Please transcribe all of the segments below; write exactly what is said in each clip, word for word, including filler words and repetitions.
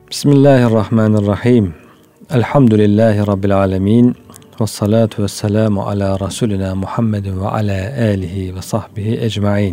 Bismillahirrahmanirrahim. Elhamdülillahi Rabbil alemin. Ve salatu ve selamu ala Resulina Muhammedin ve ala alihi ve sahbihi ecmain.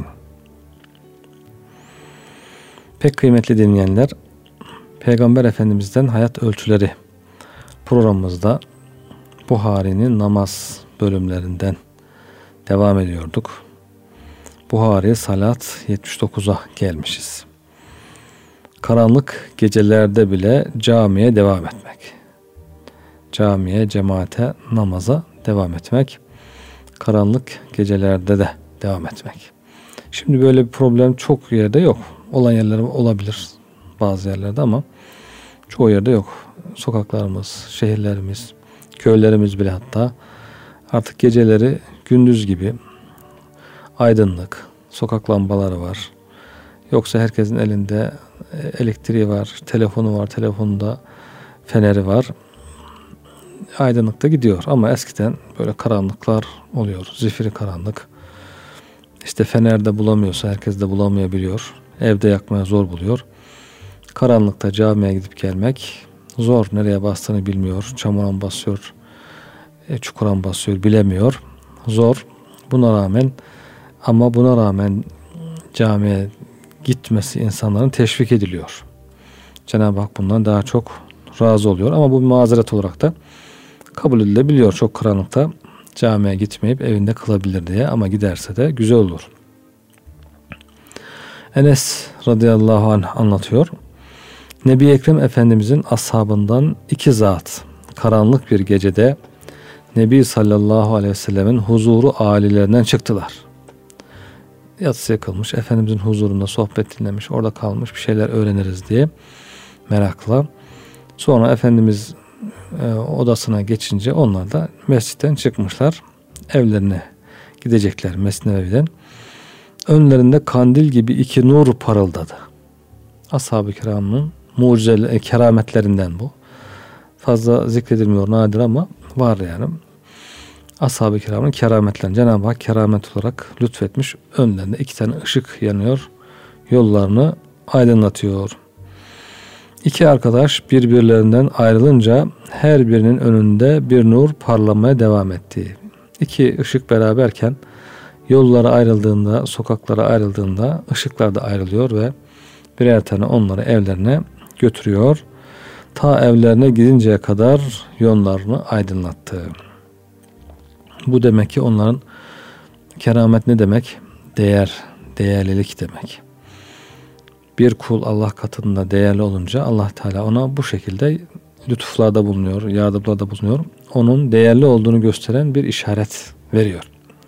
Pek kıymetli dinleyenler, Peygamber Efendimiz'den Hayat Ölçüleri programımızda Buhari'nin namaz bölümlerinden devam ediyorduk. Buhari Salat yetmiş dokuza gelmişiz. Karanlık gecelerde bile camiye devam etmek. Camiye, cemaate, namaza devam etmek. Karanlık gecelerde de devam etmek. Şimdi böyle bir problem çok yerde yok. Olan yerler olabilir bazı yerlerde ama çoğu yerde yok. Sokaklarımız, şehirlerimiz, köylerimiz bile hatta artık geceleri gündüz gibi aydınlık, sokak lambaları var. Yoksa herkesin elinde elektriği var, telefonu var, telefonda feneri var. Aydınlıkta gidiyor ama eskiden böyle karanlıklar oluyor. Zifiri karanlık. İşte fenerde bulamıyorsa herkes de bulamayabiliyor. Evde yakmaya zor buluyor. Karanlıkta camiye gidip gelmek zor. Nereye bastığını bilmiyor. Çamura mı basıyor, e, çukura mı basıyor bilemiyor. Zor. Buna rağmen ama buna rağmen camiye gitmesi insanların teşvik ediliyor. Cenab-ı Hak bundan daha çok razı oluyor. Ama bu bir mazeret olarak da kabul edilebiliyor. Çok karanlıkta camiye gitmeyip evinde kılabilir diye, ama giderse de güzel olur. Enes radıyallahu anh anlatıyor. Nebi Ekrem Efendimizin ashabından iki zat karanlık bir gecede Nebi sallallahu aleyhi ve sellemin huzuru âlilerinden çıktılar. Yatsıya kılmış, Efendimizin huzurunda sohbet dinlemiş, orada kalmış, bir şeyler öğreniriz diye merakla. Sonra Efendimiz e, odasına geçince onlar da mescitten çıkmışlar. Evlerine gidecekler Mescid-i Nebevi'den. Önlerinde kandil gibi iki nur parıldadı. Ashab-ı kiramın mucize kerametlerinden bu. Fazla zikredilmiyor, nadir ama var yani. Ashab-ı kiramın kerametlerini Cenab-ı Hak keramet olarak lütfetmiş. Önlerinde iki tane ışık yanıyor. Yollarını aydınlatıyor. İki arkadaş birbirlerinden ayrılınca her birinin önünde bir nur parlamaya devam etti. İki ışık beraberken yollara ayrıldığında, sokaklara ayrıldığında ışıklar da ayrılıyor ve birer tane onları evlerine götürüyor. Ta evlerine gidinceye kadar yollarını aydınlattı. Bu demek ki onların keramet ne demek? Değer, değerlilik demek. Bir kul Allah katında değerli olunca Allah Teala ona bu şekilde lütuflarda bulunuyor, yardımlarda bulunuyor. Onun değerli olduğunu gösteren bir işaret veriyor.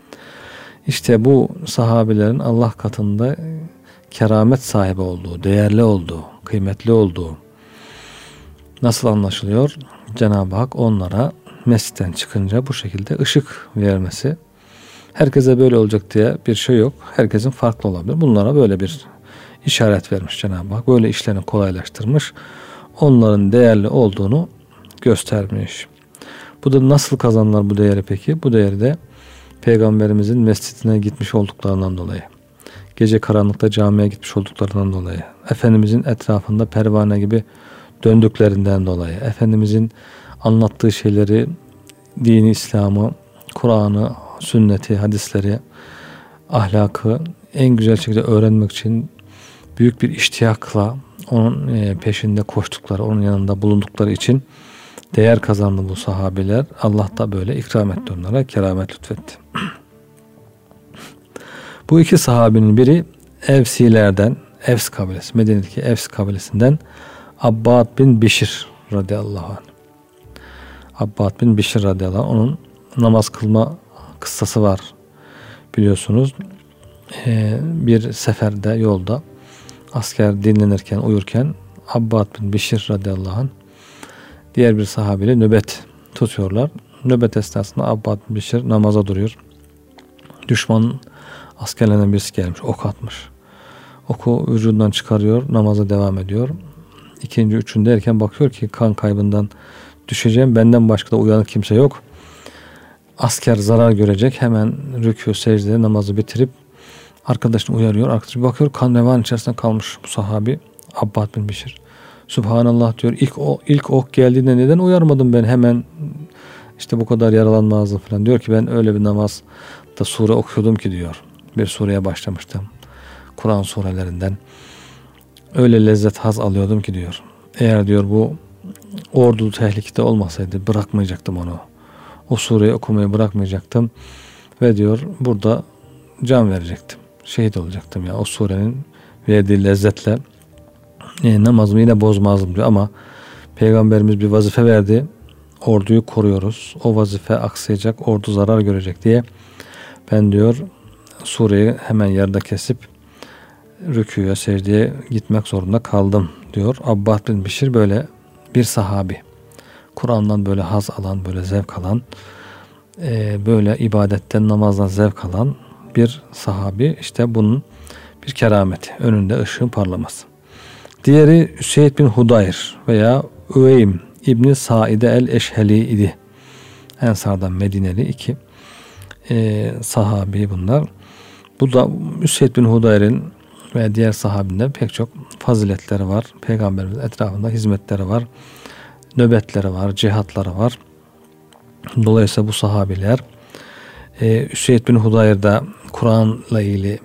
İşte bu sahabilerin Allah katında keramet sahibi olduğu, değerli olduğu, kıymetli olduğu nasıl anlaşılıyor? Cenab-ı Hak onlara mescitten çıkınca bu şekilde ışık vermesi. Herkese böyle olacak diye bir şey yok. Herkesin farklı olabilir. Bunlara böyle bir işaret vermiş Cenab-ı Hak. Böyle işlerini kolaylaştırmış. Onların değerli olduğunu göstermiş. Bu da nasıl kazanırlar bu değeri peki? Bu değeri de Peygamberimizin mescidine gitmiş olduklarından dolayı. Gece karanlıkta camiye gitmiş olduklarından dolayı. Efendimizin etrafında pervane gibi döndüklerinden dolayı. Efendimizin anlattığı şeyleri, dini İslam'ı, Kur'an'ı, sünneti, hadisleri, ahlakı en güzel şekilde öğrenmek için büyük bir iştiyakla onun peşinde koştukları, onun yanında bulundukları için değer kazandı bu sahabeler. Allah da böyle ikram etti onlara, keramet lütfetti. Bu iki sahabinin biri Evsilerden, Evs kabilesi, Medine'deki Evs kabilesinden Abbad bin Bişir radıyallahu anh. Abbad bin Bişir radıyallahu anh, onun namaz kılma kıssası var biliyorsunuz. Ee, bir seferde, yolda asker dinlenirken, uyurken Abbad bin Bişir radıyallahu anh diğer bir sahabeyle nöbet tutuyorlar. Nöbet esnasında Abbad bin Bişir namaza duruyor. Düşmanın askerlerinden birisi gelmiş, ok atmış. Oku vücudundan çıkarıyor, namaza devam ediyor. İkinci, üçüncü derken bakıyor ki kan kaybından düşeceğim, benden başka da uyanık kimse yok. Asker zarar görecek, hemen rükû, secde, namazı bitirip arkadaşını uyarıyor. Arkadaşı bakıyor, kan revan içerisinde kalmış bu sahabi Abbad bin Bişir. Subhanallah diyor. İlk, o, ilk ok geldiğinde neden uyarmadım ben hemen, işte bu kadar yaralanmazdım falan. Diyor ki ben öyle bir namazda sure okuyordum ki diyor. Bir sureye başlamıştım. Kur'an surelerinden. Öyle lezzet, haz alıyordum ki diyor. Eğer diyor bu ordu tehlikede olmasaydı bırakmayacaktım onu. O sureyi okumayı bırakacaktım. Ve diyor burada can verecektim. Şehit olacaktım ya. O surenin verdiği lezzetle e, namazımı yine bozmazdım diyor. Ama Peygamberimiz bir vazife verdi. Orduyu koruyoruz. O vazife aksayacak, ordu zarar görecek diye ben diyor sureyi hemen yarıda kesip rükûya, secdeye gitmek zorunda kaldım diyor. Abbad bin Bişir böyle bir sahabi. Kur'an'dan böyle haz alan, böyle zevk alan, e, böyle ibadetten, namazdan zevk alan bir sahabi. İşte bunun bir kerameti. Önünde ışığın parlaması. Diğeri Üseyd bin Hudayr veya Üveym İbni Saide el-Eşheli idi. Ensardan Medineli iki e, sahabi bunlar. Bu da Üseyd bin Hudayr'in ve diğer sahabinden pek çok faziletleri var. Peygamberimiz etrafında hizmetleri var. Nöbetleri var, cihatları var. Dolayısıyla bu sahabiler e, Üseyd bin Hudayr da Kur'an'la ilgili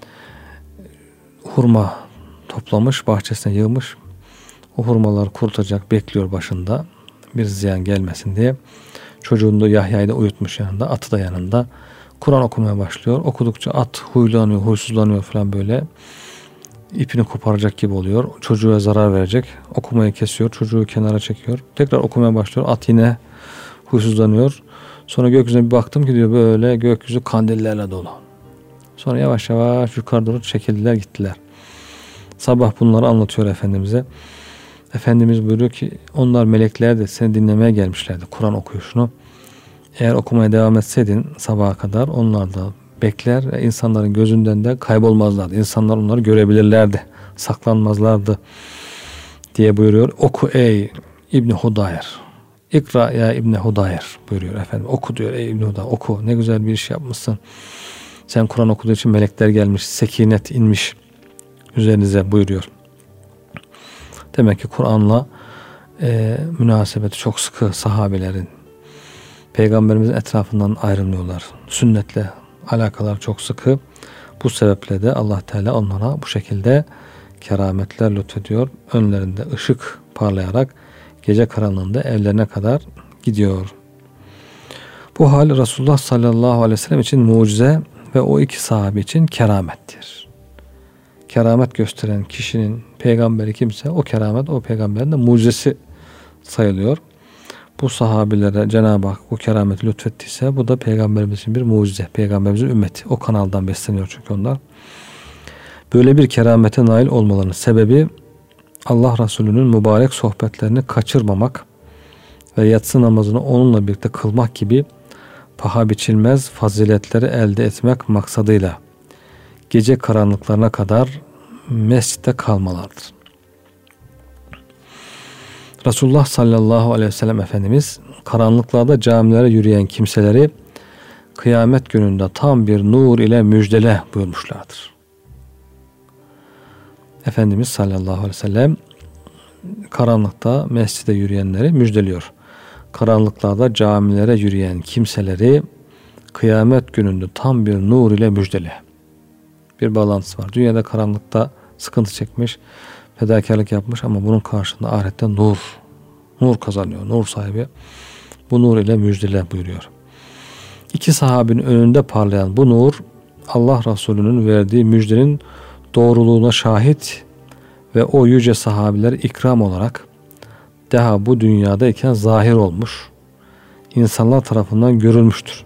hurma toplamış, bahçesine yığmış. O hurmalar kurutacak, bekliyor başında. Bir ziyan gelmesin diye. Çocuğunu da Yahya'yı da uyutmuş yanında, atı da yanında. Kur'an okumaya başlıyor. Okudukça at huylanıyor, huysuzlanıyor falan böyle. İpini koparacak gibi oluyor. Çocuğa zarar verecek. Okumayı kesiyor. Çocuğu kenara çekiyor. Tekrar okumaya başlıyor. At yine huysuzlanıyor. Sonra gökyüzüne bir baktım ki diyor böyle gökyüzü kandillerle dolu. Sonra yavaş yavaş yukarı doğru çekildiler gittiler. Sabah bunları anlatıyor Efendimiz'e. Efendimiz buyuruyor ki onlar melekler de seni dinlemeye gelmişlerdi. Kur'an okuyuşunu. Eğer okumaya devam etseydin sabaha kadar onlar da bekler ve insanların gözünden de kaybolmazlardı. İnsanlar onları görebilirlerdi. Saklanmazlardı diye buyuruyor. Oku ey İbni Hudayr. İkra ya İbni Hudayr buyuruyor efendim. Oku diyor ey İbni Hudayr. Oku. Ne güzel bir iş yapmışsın. Sen Kur'an okuduğu için melekler gelmiş. Sekinet inmiş üzerinize buyuruyor. Demek ki Kur'an'la e, münasebeti çok sıkı sahabelerin. Peygamberimizin etrafından ayrılmıyorlar. Sünnetle alakalar çok sıkı. Bu sebeple de Allah Teala onlara bu şekilde kerametler lütfediyor. Önlerinde ışık parlayarak gece karanlığında evlerine kadar gidiyor. Bu hal Resulullah sallallahu aleyhi ve sellem için mucize ve o iki sahabe için keramettir. Keramet gösteren kişinin peygamberi kimse o keramet o peygamberin de mucizesi sayılıyor. Bu sahabilere Cenab-ı Hak bu kerameti lütfettiyse bu da peygamberimizin bir mucize. Peygamberimizin ümmeti. O kanaldan besleniyor çünkü onlar. Böyle bir keramete nail olmalarının sebebi Allah Resulü'nün mübarek sohbetlerini kaçırmamak ve yatsı namazını onunla birlikte kılmak gibi paha biçilmez faziletleri elde etmek maksadıyla gece karanlıklarına kadar mescitte kalmalardır. Resulullah sallallahu aleyhi ve sellem Efendimiz karanlıklarda camilere yürüyen kimseleri kıyamet gününde tam bir nur ile müjdele buyurmuşlardır. Efendimiz sallallahu aleyhi ve sellem karanlıkta mescide yürüyenleri müjdeliyor. Karanlıklarda camilere yürüyen kimseleri kıyamet gününde tam bir nur ile müjdele. Bir bağlantısı var. Dünyada karanlıkta sıkıntı çekmiş, fedakarlık yapmış ama bunun karşılığında ahirette nur, nur kazanıyor. Nur sahibi bu nur ile müjdele buyuruyor. İki sahabinin önünde parlayan bu nur Allah Resulü'nün verdiği müjdenin doğruluğuna şahit ve o yüce sahabiler ikram olarak daha bu dünyadayken zahir olmuş, insanlar tarafından görülmüştür.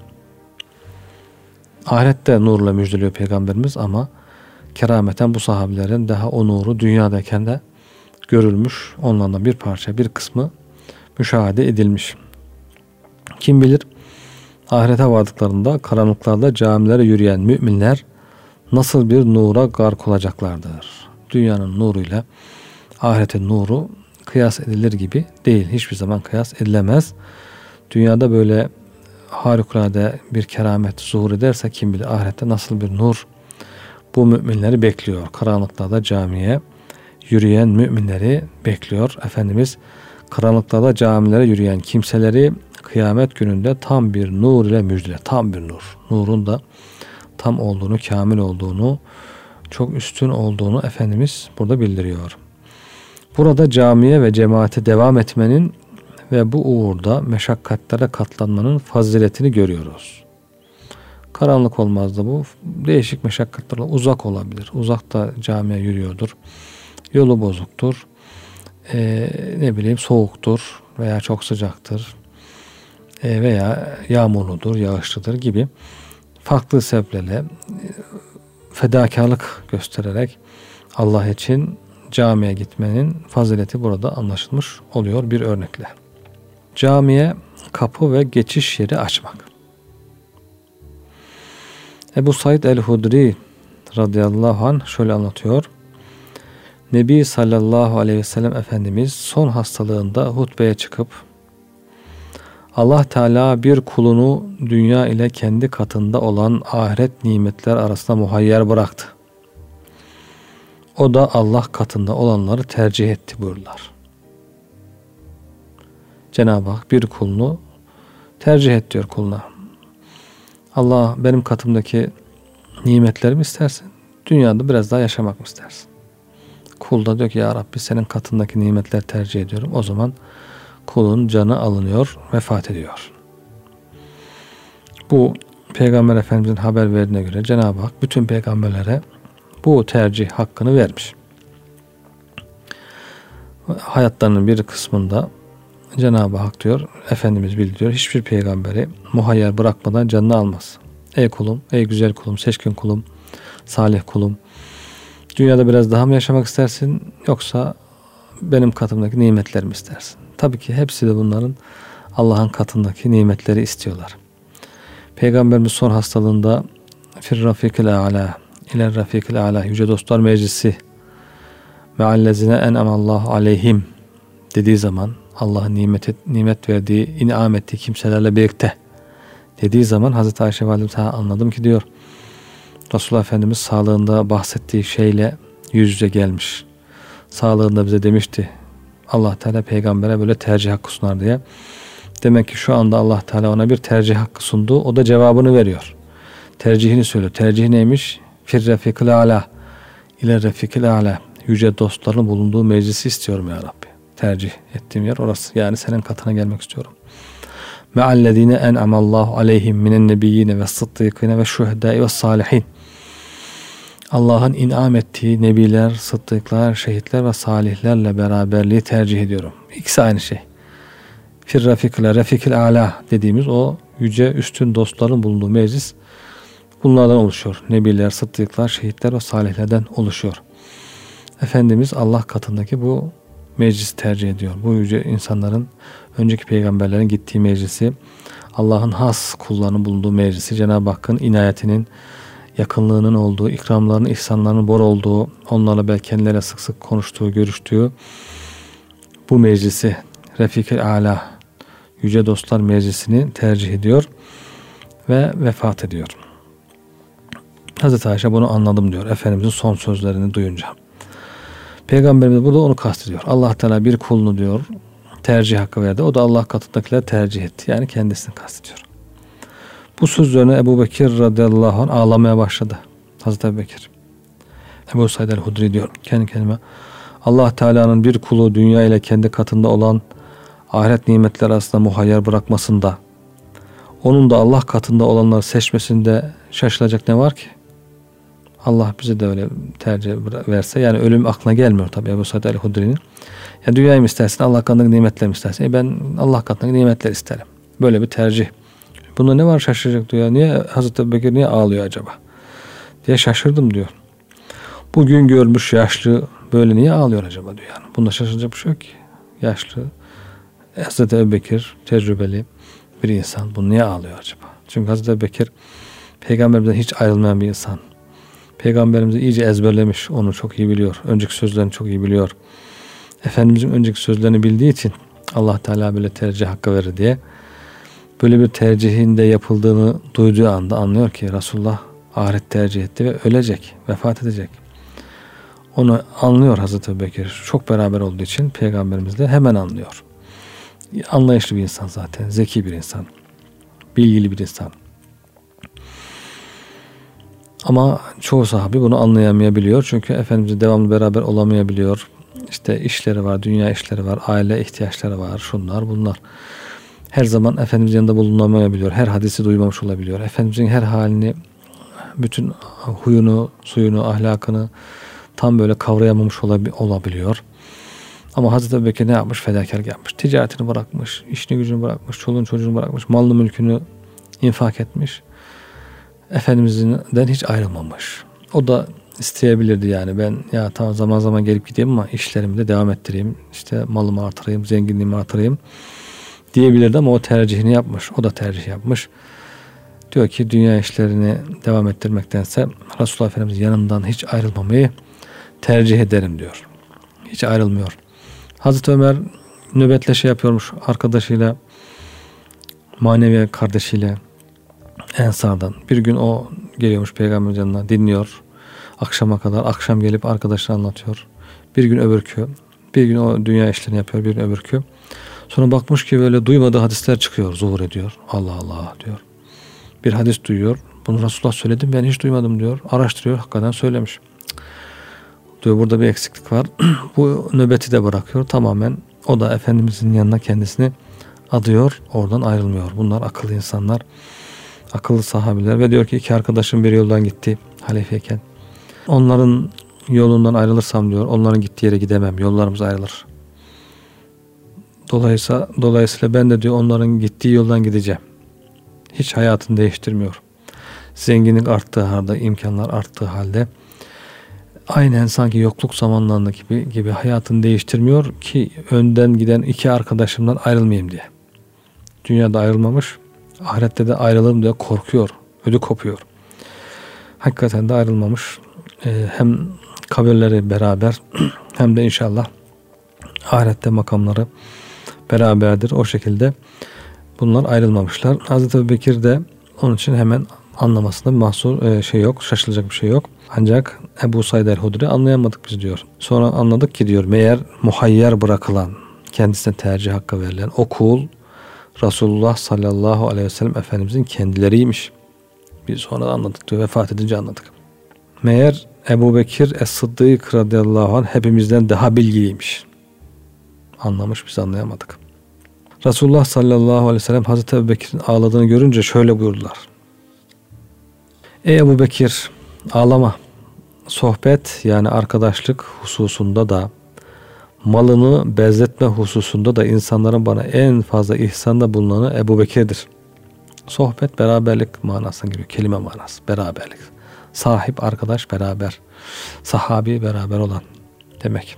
Ahirette nurla müjdeliyor Peygamberimiz ama kerameten bu sahabilerin daha o nuru dünyadayken de görülmüş. Onlardan bir parça, bir kısmı müşahede edilmiş. Kim bilir ahirete vardıklarında karanlıklarda camilere yürüyen müminler nasıl bir nura gark olacaklardır. Dünyanın nuruyla ahiretin nuru kıyas edilir gibi değil. Hiçbir zaman kıyas edilemez. Dünyada böyle harikulade bir keramet zuhur ederse kim bilir ahirette nasıl bir nur bu müminleri bekliyor. Karanlıklarda camiye yürüyen müminleri bekliyor. Efendimiz karanlıklarda camilere yürüyen kimseleri kıyamet gününde tam bir nur ile müjdele. Tam bir nur. Nurun da tam olduğunu, kamil olduğunu, çok üstün olduğunu Efendimiz burada bildiriyor. Burada camiye ve cemaate devam etmenin ve bu uğurda meşakkatlere katlanmanın faziletini görüyoruz. Karanlık olmaz da bu. Değişik meşakkatlerle uzak olabilir. Uzakta camiye yürüyordur. Yolu bozuktur. Ee, ne bileyim soğuktur veya çok sıcaktır. Ee, veya yağmurludur, yağışlıdır gibi farklı sebeplerle fedakarlık göstererek Allah için camiye gitmenin fazileti burada anlaşılmış oluyor bir örnekle. Camiye kapı ve geçiş yeri açmak. Ebu Said el-Hudri radıyallahu anh şöyle anlatıyor. Nebi sallallahu aleyhi ve sellem Efendimiz son hastalığında hutbeye çıkıp Allah Teala bir kulunu dünya ile kendi katında olan ahiret nimetler arasında muhayyer bıraktı. O da Allah katında olanları tercih etti buyurlar. Cenab-ı Hak bir kulunu tercih et diyor kuluna. Allah benim katımdaki nimetlerimi istersin. Dünyada biraz daha yaşamak mı istersin? Kul da diyor ki ya Rabbi senin katındaki nimetleri tercih ediyorum. O zaman kulun canı alınıyor, vefat ediyor. Bu Peygamber Efendimizin haber verdiğine göre Cenab-ı Hak bütün peygamberlere bu tercih hakkını vermiş. Hayatlarının bir kısmında Cenab-ı Hak diyor, Efendimiz bildiriyor, hiçbir peygamberi muhayyer bırakmadan canını almaz. Ey kulum, ey güzel kulum, seçkin kulum, salih kulum, dünyada biraz daha mı yaşamak istersin yoksa benim katımdaki nimetlerimi istersin? Tabii ki hepsi de bunların Allah'ın katındaki nimetleri istiyorlar. Peygamberimiz son hastalığında fir rafikil a'la ile rafikil a'la yüce dostlar meclisi me'allezine en'amallahu aleyhim dediği zaman Allah'ın nimet, nimet verdiği, inam ettiği kimselerle birlikte dediği zaman Hazreti Ayşe Validemiz anladım ki diyor Resulullah Efendimiz sağlığında bahsettiği şeyle yüz yüze gelmiş. Sağlığında bize demişti Allah Teala peygambere böyle tercih hakkı sunar diye. Demek ki şu anda Allah Teala ona bir tercih hakkı sundu. O da cevabını veriyor. Tercihini söylüyor. Tercih neymiş? Fir refikil a'la ile refikil a'la yüce dostların bulunduğu meclisi istiyorum ya Rabbi. Tercih ettiğim yer orası. Yani senin katına gelmek istiyorum. Me'allezine en'amallahu aleyhim minen nebiyyine ve sıddıkine ve şuhedâi ve salihin. Allah'ın inam ettiği nebiler, sıddıklar, şehitler ve salihlerle beraberliği tercih ediyorum. İkisi aynı şey. Fir rafikile, refikil a'la dediğimiz o yüce üstün dostların bulunduğu meclis bunlardan oluşuyor. Nebiler, sıddıklar, şehitler ve salihlerden oluşuyor. Efendimiz Allah katındaki bu meclisi tercih ediyor. Bu yüce insanların, önceki peygamberlerin gittiği meclisi, Allah'ın has kullarının bulunduğu meclisi, Cenab-ı Hakk'ın inayetinin, yakınlığının olduğu, ikramlarının, ihsanlarının bol olduğu, onlarla belki kendilerine sık sık konuştuğu, görüştüğü bu meclisi, Refik-i Âlâ, Yüce Dostlar Meclisi'ni tercih ediyor ve vefat ediyor. Hazreti Ayşe bunu anladım diyor Efendimizin son sözlerini duyunca. Peygamberimiz burada onu kastediyor. Allah Teala bir kulunu diyor tercih hakkı verdi. O da Allah katındakileri tercih etti. Yani kendisini kastediyor. Bu söz üzerine Ebu Bekir radıyallahu anh ağlamaya başladı. Hazreti Ebu Bekir. Ebu Said el-Hudri diyor kendi kendime. Allah Teala'nın bir kulu dünya ile kendi katında olan ahiret nimetleri arasında muhayyer bırakmasında, onun da Allah katında olanları seçmesinde şaşılacak ne var ki? Allah bize de öyle tercih verse, yani ölüm aklına gelmiyor tabii Ebu Said el-Hudri'nin. Ya dünyayı mı istersin, Allah katındaki nimetleri mi istersin? E ben Allah katındaki nimetleri isterim. Böyle bir tercih. Bunda ne var şaşıracak diyor. Niye Hazreti Ebu Bekir niye ağlıyor acaba? Diye şaşırdım diyor. Bugün görmüş yaşlı böyle niye ağlıyor acaba diyor. Yani bunda şaşıracak bir şey yok ki. Yaşlı Hazreti Ebu Bekir tecrübeli bir insan. Bu niye ağlıyor acaba? Çünkü Hazreti Ebu Bekir Peygamberimizden hiç ayrılmayan bir insan. Peygamberimizi iyice ezberlemiş. Onu çok iyi biliyor. Önceki sözlerini çok iyi biliyor. Efendimizin önceki sözlerini bildiği için Allah Teala böyle tercih hakkı verir diye böyle bir tercihin de yapıldığını duyduğu anda anlıyor ki Resulullah ahiret tercih etti ve ölecek, vefat edecek. Onu anlıyor Hazreti Ebubekir. Çok beraber olduğu için Peygamberimizle hemen anlıyor. Anlayışlı bir insan zaten. Zeki bir insan. Bilgili bir insan. Ama çoğu sahabi bunu anlayamayabiliyor. Çünkü Efendimizle devamlı beraber olamayabiliyor. İşte işleri var, dünya işleri var, aile ihtiyaçları var, şunlar bunlar. Her zaman Efendimizin yanında bulunamayabiliyor. Her hadisi duymamış olabiliyor. Efendimizin her halini, bütün huyunu, suyunu, ahlakını tam böyle kavrayamamış olabiliyor. Ama Hazreti Ebubekir ne yapmış? Fedakarlık yapmış. Ticaretini bırakmış, işini gücünü bırakmış, çoluğunu çocuğunu bırakmış, malını mülkünü infak etmiş. Efendimiz'den hiç ayrılmamış. O da isteyebilirdi yani. Ben ya tamam zaman zaman gelip gideyim ama işlerimi de devam ettireyim. İşte malımı artırayım, zenginliğimi artırayım diyebilirdi ama o tercihini yapmış. O da tercih yapmış. Diyor ki dünya işlerini devam ettirmektense Resulullah Efendimiz'in yanından hiç ayrılmamayı tercih ederim diyor. Hiç ayrılmıyor. Hazreti Ömer nöbetle şey yapıyormuş arkadaşıyla, manevi kardeşiyle Ensar'dan. Bir gün o geliyormuş Peygamber yanına, dinliyor. Akşama kadar. Akşam gelip arkadaşına anlatıyor. Bir gün öbürkü. Bir gün o dünya işlerini yapıyor. Bir gün öbürkü. Sonra bakmış ki böyle duymadığı hadisler çıkıyor. Zuhur ediyor. Allah Allah diyor. Bir hadis duyuyor. Bunu Resulullah söyledi, ben hiç duymadım diyor. Araştırıyor. Hakikaten söylemiş. Diyor burada bir eksiklik var. Bu nöbeti de bırakıyor. Tamamen o da Efendimizin yanına kendisini adıyor. Oradan ayrılmıyor. Bunlar akıllı insanlar. Akıllı sahabiler. Ve diyor ki iki arkadaşım bir yoldan gitti halifeyken. Onların yolundan ayrılırsam diyor, onların gittiği yere gidemem. Yollarımız ayrılır. Dolayısıyla, dolayısıyla ben de diyor onların gittiği yoldan gideceğim. Hiç hayatını değiştirmiyor. Zenginlik arttığı halde, imkanlar arttığı halde aynen sanki yokluk zamanlarında gibi, gibi hayatını değiştirmiyor ki önden giden iki arkadaşımdan ayrılmayayım diye. Dünyada ayrılmamış, ahirette de ayrılırım diye korkuyor, ödü kopuyor. Hakikaten de ayrılmamış. Ee, hem kabirleri beraber hem de inşallah ahirette makamları beraberdir. O şekilde bunlar ayrılmamışlar. Hazreti Ebubekir de onun için hemen anlamasında bir mahsur e, şey yok, şaşılacak bir şey yok. Ancak Ebu Said el-Hudri anlayamadık biz diyor. Sonra anladık ki diyor meğer muhayyer bırakılan, kendisine tercih hakkı verilen o kul Resulullah sallallahu aleyhi ve sellem Efendimizin kendileriymiş. Biz sonra anladık diyor, vefat edince anladık. Meğer Ebu Bekir Es-Sıddık radıyallahu anh hepimizden daha bilgiliymiş. Anlamış, biz anlayamadık. Resulullah sallallahu aleyhi ve sellem Hazreti Ebu Bekir'in ağladığını görünce şöyle buyurdular. Ey Ebu Bekir, ağlama. Sohbet yani arkadaşlık hususunda da malını bezletme hususunda da insanların bana en fazla ihsanda bulunanı Ebu Bekir'dir. Sohbet beraberlik manasına geliyor. Kelime manası. Beraberlik. Sahip, arkadaş, beraber. Sahabi, beraber olan demek.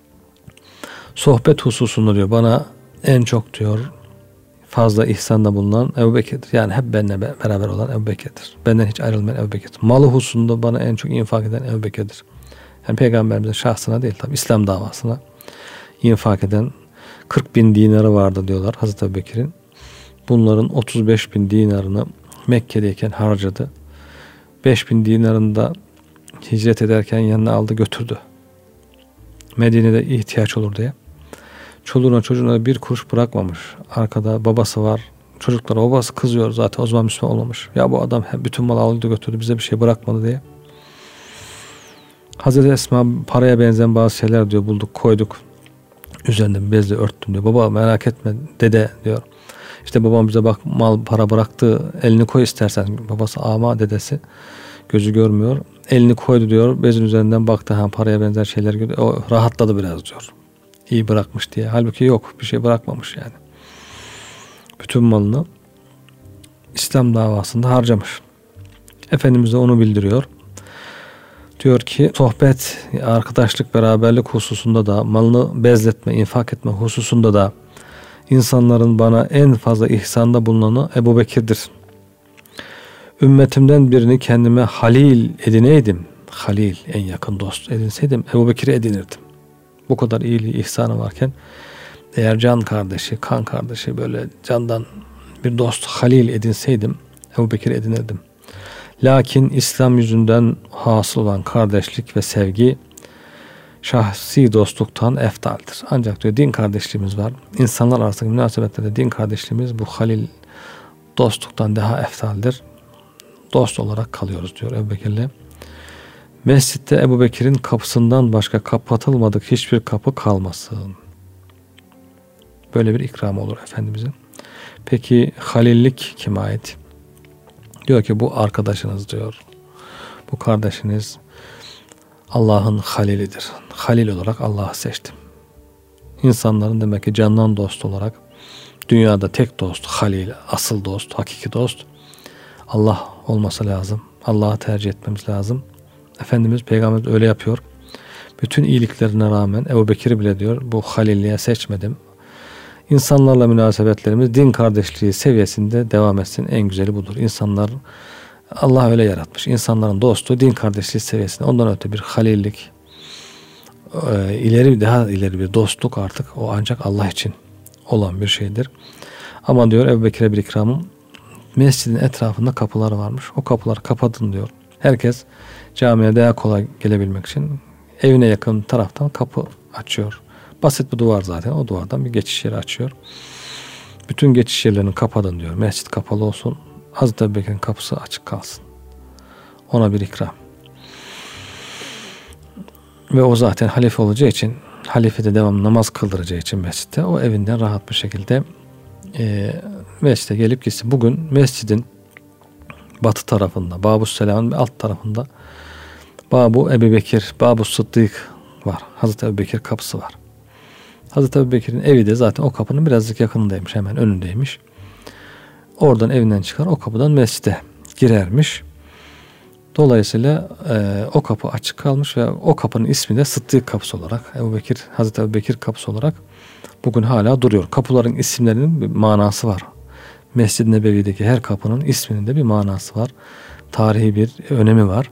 Sohbet hususunda diyor bana en çok diyor fazla ihsanda bulunan Ebu Bekir'dir. Yani hep benimle beraber olan Ebu Bekir'dir. Benden hiç ayrılmayan Ebu Bekir'dir. Malı hususunda bana en çok infak eden Ebu Bekir'dir. Yani Peygamberimizin şahsına değil tabi İslam davasına infak eden kırk bin dinarı vardı diyorlar Hazreti Ebu Bekir'in. Bunların otuz beş bin dinarını Mekke'deyken harcadı. beş bin dinarını da hicret ederken yanına aldı götürdü. Medine'de ihtiyaç olur diye. Çoluğuna çocuğuna bir kuruş bırakmamış. Arkada babası var. Çocuklara babası kızıyor zaten o zaman Müslüman olmamış. Ya bu adam bütün malı aldı götürdü bize bir şey bırakmadı diye. Hazreti Esma paraya benzeyen bazı şeyler diyor bulduk koyduk. Üzerinde bir bezle örttüm diyor. Baba merak etme dede diyor. İşte babam bize bak mal para bıraktı elini koy istersen. Babası ama dedesi gözü görmüyor. Elini koydu diyor. Bezin üzerinden baktı ha paraya benzer şeyler gördü. O rahatladı biraz diyor. İyi bırakmış diye. Halbuki yok bir şey bırakmamış yani. Bütün malını İslam davasında harcamış. Efendimiz de onu bildiriyor. Diyor ki sohbet, arkadaşlık, beraberlik hususunda da malını bezletme, infak etme hususunda da insanların bana en fazla ihsanda bulunanı Ebu Bekir'dir. Ümmetimden birini kendime halil edineydim. Halil, en yakın dost edinseydim Ebu Bekir'i edinirdim. Bu kadar iyiliği, ihsanı varken eğer can kardeşi, kan kardeşi böyle candan bir dost halil edinseydim Ebu Bekir'i edinirdim. Lakin İslam yüzünden hasıl olan kardeşlik ve sevgi şahsi dostluktan eftaldir. Ancak diyor din kardeşliğimiz var. İnsanlar arasındaki münasebetlerde din kardeşliğimiz bu halil dostluktan daha eftaldir. Dost olarak kalıyoruz diyor Ebu Bekir'le. Mescitte Ebu Bekir'in kapısından başka kapatılmadık hiçbir kapı kalmasın. Böyle bir ikram olur Efendimiz'in. Peki halillik kime ait? Diyor ki bu arkadaşınız diyor. Bu kardeşiniz Allah'ın halilidir. Halil olarak Allah'ı seçtim. İnsanların demek ki candan dost olarak dünyada tek dost, halil, asıl dost, hakiki dost Allah olması lazım. Allah'ı tercih etmemiz lazım. Efendimiz Peygamber öyle yapıyor. Bütün iyiliklerine rağmen Ebu Bekir bile diyor bu halilliğe seçmedim. İnsanlarla münasebetlerimiz din kardeşliği seviyesinde devam etsin. En güzeli budur. İnsanlar Allah öyle yaratmış. İnsanların dostu din kardeşliği seviyesinde. Ondan öte bir halillik, e, ileri daha ileri bir dostluk artık o ancak Allah için olan bir şeydir. Ama diyor Ebu Bekir'e bir ikramım. Mescidin etrafında kapılar varmış. O kapıları kapatın diyor. Herkes camiye daha kolay gelebilmek için evine yakın taraftan kapı açıyor. Basit bir duvar zaten. O duvardan bir geçiş yeri açıyor. Bütün geçiş yerlerini kapatın diyor. Mescit kapalı olsun. Hazreti Ebu Bekir'in kapısı açık kalsın. Ona bir ikram. Ve o zaten halife olacağı için, halifede devamlı namaz kıldıracağı için mescitte o evinden rahat bir şekilde e, mescide gelip gitsin. Bugün mescidin batı tarafında, Babüsselam'ın alt tarafında Babu Ebu Bekir, Babu Sıddık var. Hazreti Ebu Bekir kapısı var. Hazreti Ebu Bekir'in evi de zaten o kapının birazcık yakınındaymış, hemen önündeymiş. Oradan evinden çıkar, o kapıdan mescide girermiş. Dolayısıyla e, o kapı açık kalmış ve o kapının ismi de Sıddık kapısı olarak, Ebu Bekir, Hazreti Ebu Bekir kapısı olarak bugün hala duruyor. Kapıların isimlerinin bir manası var. Mescid-i Nebevi'deki her kapının isminin de bir manası var. Tarihi bir önemi var.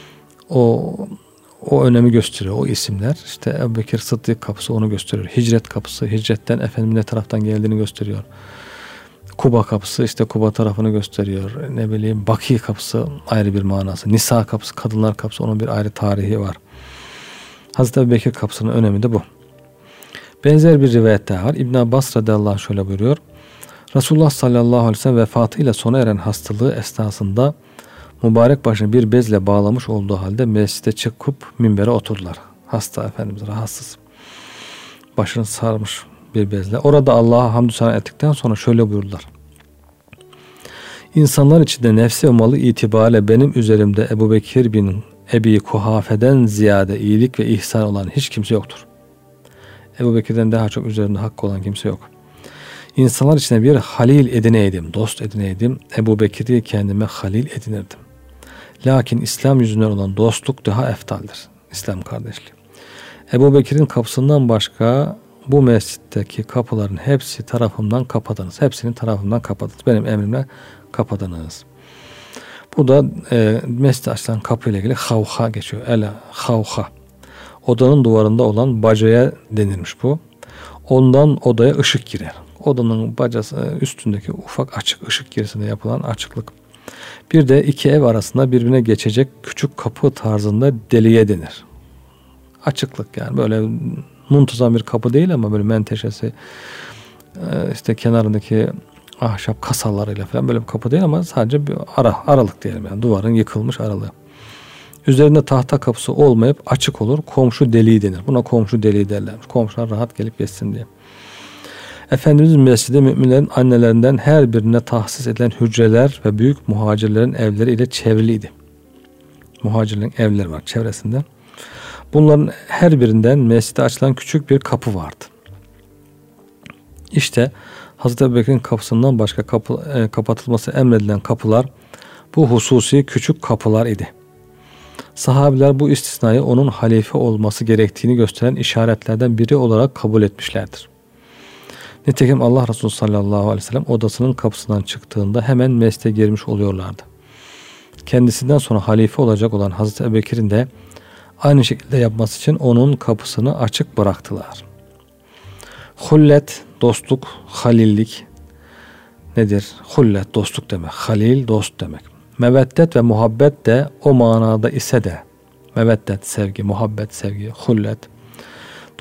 O o önemi gösteriyor o isimler. İşte Ebu Bekir Sıddık kapısı onu gösteriyor. Hicret kapısı, hicretten Efendimiz ne taraftan geldiğini gösteriyor. Kuba kapısı işte Kuba tarafını gösteriyor. Ne bileyim Baki kapısı ayrı bir manası. Nisa kapısı, kadınlar kapısı onun bir ayrı tarihi var. Hazreti Ebu Bekir kapısının önemi de bu. Benzer bir rivayet daha var. İbn Abbas radıyallahu anh şöyle buyuruyor. Resulullah sallallahu aleyhi ve sellem vefatıyla sona eren hastalığı esnasında mübarek başını bir bezle bağlamış olduğu halde mescide çıkıp minbere oturdular. Hasta Efendimiz rahatsız. Başını sarmış bir bezle. Orada Allah'a hamdü sana ettikten sonra şöyle buyurdular. İnsanlar içinde nefsi ve malı itibariyle benim üzerimde Ebu Bekir bin Ebi Kuhafe'den ziyade iyilik ve ihsan olan hiç kimse yoktur. Ebu Bekir'den daha çok üzerinde hakkı olan kimse yok. İnsanlar içinde bir halil edineydim, dost edineydim. Ebu Bekir'i kendime halil edinirdim. Lakin İslam yüzünden olan dostluk daha eftaldir. İslam kardeşliği. Ebu Bekir'in kapısından başka bu mescitteki kapıların hepsi tarafımdan kapatınız. Hepsini tarafımdan kapatınız. Benim emrimle kapatınız. Burada e, mescid açılan kapı ile ilgili havha geçiyor. Ele havha. Odanın duvarında olan bacaya denilmiş bu. Ondan odaya ışık girer. Odanın bacası üstündeki ufak açık ışık girisinde yapılan açıklık. Bir de iki ev arasında birbirine geçecek küçük kapı tarzında deliğe denir. Açıklık yani böyle muntazam bir kapı değil ama böyle menteşesi işte kenarındaki ahşap kasalarıyla falan böyle bir kapı değil ama sadece bir ara, aralık diyelim yani duvarın yıkılmış aralığı. Üzerinde tahta kapısı olmayıp açık olur. Komşu deliği denir. Buna komşu deliği derlermiş. Komşular rahat gelip geçsin diye. Efendimiz mescidi müminlerin annelerinden her birine tahsis edilen hücreler ve büyük muhacirlerin evleri ile çevriliydi. Muhacirlerin evleri var çevresinde. Bunların her birinden mescide açılan küçük bir kapı vardı. İşte Hazreti Ebu Bekir'in kapısından başka kapı, e, kapatılması emredilen kapılar bu hususi küçük kapılar idi. Sahabiler bu istisnayı onun halife olması gerektiğini gösteren işaretlerden biri olarak kabul etmişlerdir. Nitekim Allah Resulü sallallahu aleyhi ve sellem odasının kapısından çıktığında hemen mescide girmiş oluyorlardı. Kendisinden sonra halife olacak olan Hazreti Ebu Bekir'in de aynı şekilde yapması için onun kapısını açık bıraktılar. Hullet, dostluk, halillik nedir? Hullet, dostluk demek. Halil, dost demek. Meveddet ve muhabbet de o manada ise de meveddet, sevgi, muhabbet, sevgi, hullet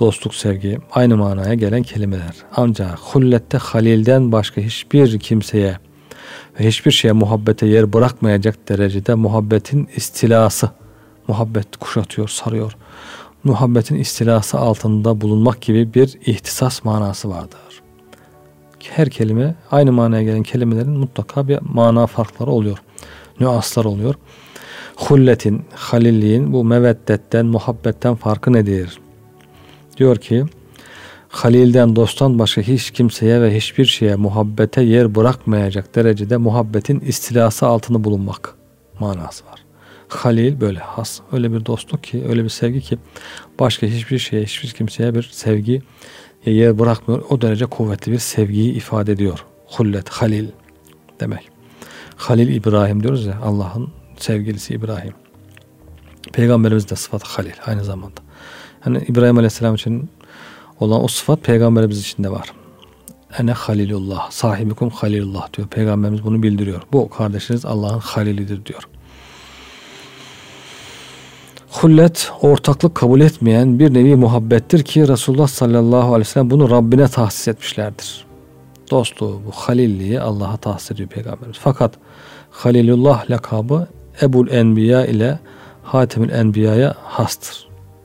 dostluk, sevgi aynı manaya gelen kelimeler. Ancak hullette halilden başka hiçbir kimseye ve hiçbir şeye muhabbete yer bırakmayacak derecede muhabbetin istilası, muhabbet kuşatıyor, sarıyor. Muhabbetin istilası altında bulunmak gibi bir ihtisas manası vardır. Her kelime, aynı manaya gelen kelimelerin mutlaka bir mana farkları oluyor. Nüanslar oluyor. Hulletin, halilliğin bu meveddetten, muhabbetten farkı nedir? Diyor ki, halilden, dosttan başka hiç kimseye ve hiçbir şeye muhabbete yer bırakmayacak derecede muhabbetin istilası altında bulunmak manası var. Halil böyle has, öyle bir dostluk ki, öyle bir sevgi ki başka hiçbir şeye, hiçbir kimseye bir sevgi yer bırakmıyor. O derece kuvvetli bir sevgiyi ifade ediyor. Hullet, halil demek. Halil İbrahim diyoruz ya, Allah'ın sevgilisi İbrahim. Peygamberimiz de sıfatı halil aynı zamanda. Yani İbrahim Aleyhisselam için olan o sıfat Peygamberimiz için de var. Ene halilullah, sahibikum halilullah diyor. Peygamberimiz bunu bildiriyor. Bu kardeşiniz Allah'ın halilidir diyor. Hullet, ortaklık kabul etmeyen bir nevi muhabbettir ki Resulullah sallallahu aleyhi ve sellem bunu Rabbine tahsis etmişlerdir. Dostluğu, bu halilliği Allah'a tahsis ediyor Peygamberimiz. Fakat Halilullah lakabı Ebul Enbiya ile Hatemül Enbiya'ya hastır.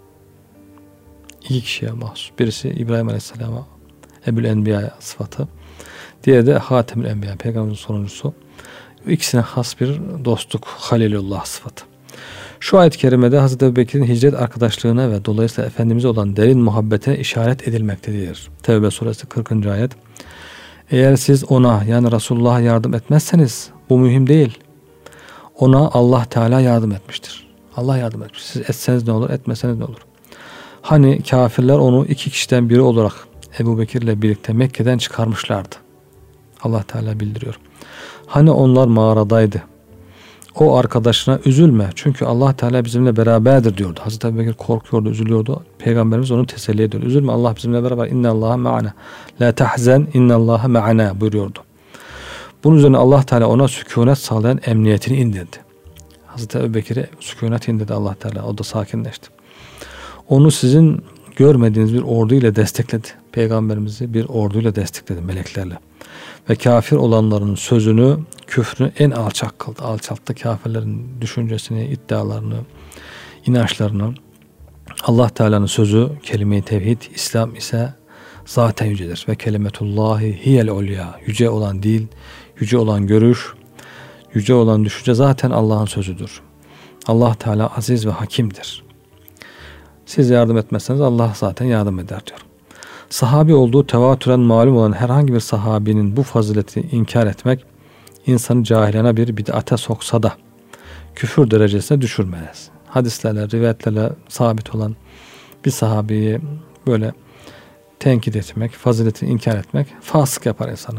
İki kişiye mahsus. Birisi İbrahim Aleyhisselam'a Ebul Enbiya sıfatı. Diğeri de Hatemül Enbiya, Peygamberimizin sonuncusu. İkisine has bir dostluk, Halilullah sıfatı. Şu ayet-i kerimede Hazreti Ebubekir'in hicret arkadaşlığına ve dolayısıyla Efendimiz'e olan derin muhabbete işaret edilmektedir. Tevbe suresi kırkıncı ayet. Eğer siz ona, yani Resulullah'a yardım etmezseniz bu mühim değil. Ona Allah Teala yardım etmiştir. Allah yardım etmiş. Siz etseniz ne olur, etmeseniz ne olur? Hani kafirler onu iki kişiden biri olarak Ebubekir ile birlikte Mekke'den çıkarmışlardı. Allah Teala bildiriyor. Hani onlar mağaradaydı. O arkadaşına üzülme. Çünkü Allah Teala bizimle beraberdir diyordu. Hazreti Ebubekir korkuyordu, üzülüyordu. Peygamberimiz onu teselli ediyor. Üzülme, Allah bizimle beraber. İnne Allaha ma'ana. La tahzen inne Allaha ma'ana buyuruyordu. Bunun üzerine Allah Teala ona sükunet sağlayan emniyetini indirdi. Hazreti Ebubekir'e sükunet indirdi Allah Teala. O da sakinleşti. Onu sizin görmediğiniz bir orduyla destekledi. Peygamberimizi bir orduyla destekledi, meleklerle. Ve kafir olanların sözünü, küfrünü en alçak kıldı. Alçalttı kafirlerin düşüncesini, iddialarını, inançlarını. Allah Teala'nın sözü, kelime-i tevhid, İslam ise zaten yücedir. Ve kelimetullahi hiyel ulya. Yüce olan dil, yüce olan görüş, yüce olan düşünce zaten Allah'ın sözüdür. Allah Teala aziz ve hakimdir. Siz yardım etmezseniz Allah zaten yardım eder diyor. Sahabi olduğu tevatüren malum olan herhangi bir sahabinin bu fazileti inkar etmek insanı cahilana bir bid'ate soksa da küfür derecesine düşürmez. Hadislerle, rivayetlerle sabit olan bir sahabeyi böyle tenkit etmek, faziletini inkar etmek fasık yapar insanı.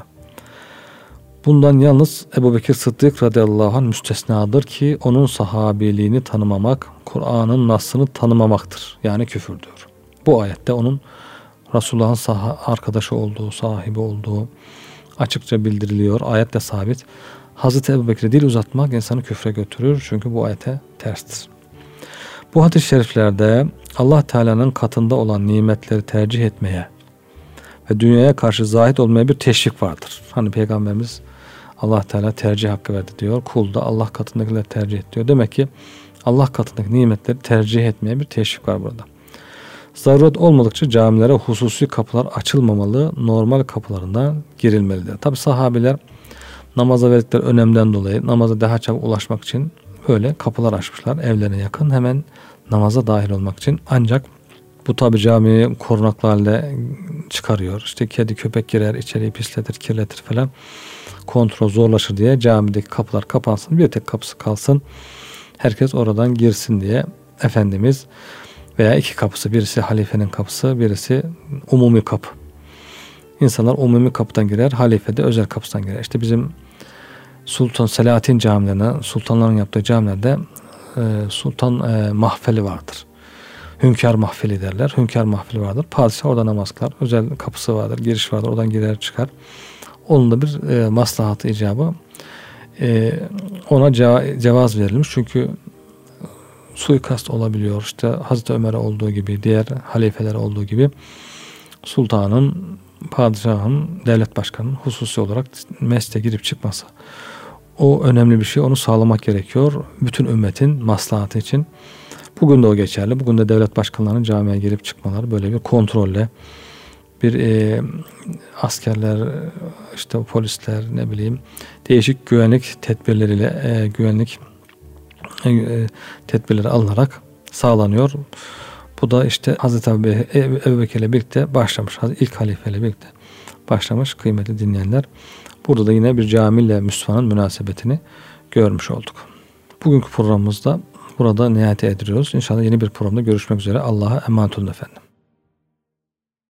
Bundan yalnız Ebubekir Sıddık radıyallahu anh müstesnadır ki onun sahabiliğini tanımamak, Kur'an'ın nasını tanımamaktır. Yani küfürdür. Bu ayette onun Resulullah'ın saha, arkadaşı olduğu, sahibi olduğu açıkça bildiriliyor. Ayette sabit. Hazreti Ebubekir'e dil uzatmak insanı küfre götürür. Çünkü bu ayete terstir. Bu hadis-i şeriflerde Allah Teala'nın katında olan nimetleri tercih etmeye ve dünyaya karşı zahid olmaya bir teşvik vardır. Hani Peygamberimiz Allah Teala tercih hakkı verdi diyor. Kul da Allah katındakileri tercih et diyor. Demek ki Allah katındaki nimetleri tercih etmeye bir teşvik var burada. Zaruret olmadıkça camilere hususi kapılar açılmamalı, normal kapılarından girilmelidir. Tabi sahabiler namaza verdikleri önemden dolayı namaza daha çabuk ulaşmak için böyle kapılar açmışlar evlerine yakın, hemen namaza dahil olmak için. Ancak bu tabi camiyi korunaklı halde çıkarıyor. İşte kedi köpek girer, içeriği pisletir, kirletir falan. Kontrol zorlaşır diye camideki kapılar kapansın, bir tek kapısı kalsın. Herkes oradan girsin diye Efendimiz veya iki kapısı, birisi halifenin kapısı, birisi umumi kapı. İnsanlar umumi kapıdan girer, halife de özel kapıdan girer. İşte bizim Sultan Selahattin camilerine, sultanların yaptığı camilerde e, sultan e, mahfeli vardır. Hünkâr mahfeli derler. Hünkâr mahfeli vardır. Padişah orada namaz kılar. Özel kapısı vardır, giriş vardır. Oradan girer çıkar. Onun da bir e, maslahatı icabı. E, ona ceva, cevaz verilmiş. Çünkü suikast olabiliyor. İşte Hazreti Ömer'e olduğu gibi, diğer halifelere olduğu gibi sultanın, padişahın, devlet başkanının hususi olarak mescide girip çıkması. O önemli bir şey. Onu sağlamak gerekiyor. Bütün ümmetin maslahatı için. Bugün de o geçerli. Bugün de devlet başkanlarının camiye girip çıkmaları böyle bir kontrolle, bir e, askerler, işte polisler, ne bileyim değişik güvenlik tedbirleriyle e, güvenlik e, tedbirleri alınarak sağlanıyor. Bu da işte Hazreti Ebu Bekir'le birlikte başlamış. İlk halifeyle birlikte başlamış kıymetli dinleyenler. Burada da yine bir camiyle Müslümanın münasebetini görmüş olduk. Bugünkü programımızda burada nihayete ediliyoruz. İnşallah yeni bir programda görüşmek üzere. Allah'a emanet olun efendim.